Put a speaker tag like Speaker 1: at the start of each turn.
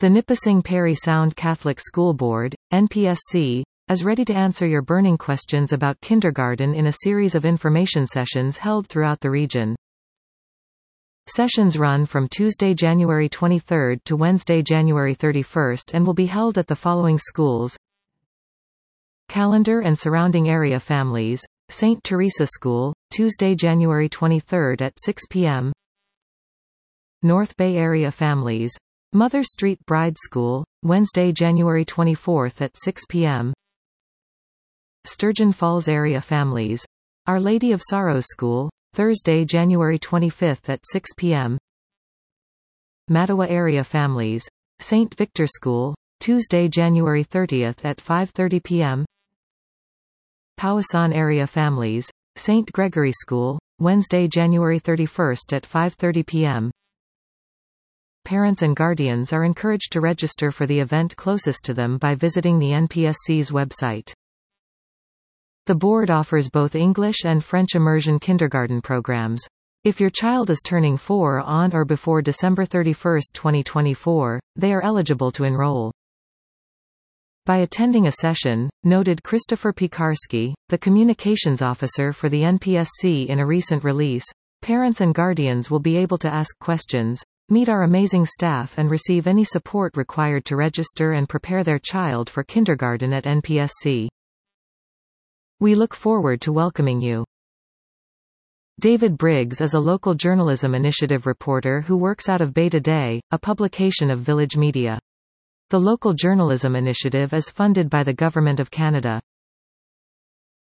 Speaker 1: The Nipissing Parry Sound Catholic School Board, NPSC, is ready to answer your burning questions about kindergarten in a series of information sessions held throughout the region. Sessions run from Tuesday, January 23 to Wednesday, January 31 and will be held at the following schools: Callender and surrounding area families, St. Teresa School, Tuesday, January 23 at 6 p.m. North Bay area families, Mother Street Bride School, Wednesday, January 24 at 6 p.m. Sturgeon Falls area families, Our Lady of Sorrows School, Thursday, January 25 at 6 p.m. Mattawa area families, St. Victor School, Tuesday, January 30 at 5:30 p.m. Powassan area families, St. Gregory School, Wednesday, January 31 at 5:30 p.m. Parents and guardians are encouraged to register for the event closest to them by visiting the NPSC's website. The board offers both English and French immersion kindergarten programs. If your child is turning 4 on or before December 31, 2024, they are eligible to enroll. By attending a session, noted Christopher Piekarski, the communications officer for the NPSC in a recent release, parents and guardians will be able to ask questions, meet our amazing staff and receive any support required to register and prepare their child for kindergarten at NPSC. We look forward to welcoming you. David Briggs is a local journalism initiative reporter who works out of Beta Day, a publication of Village Media. The local journalism initiative is funded by the Government of Canada.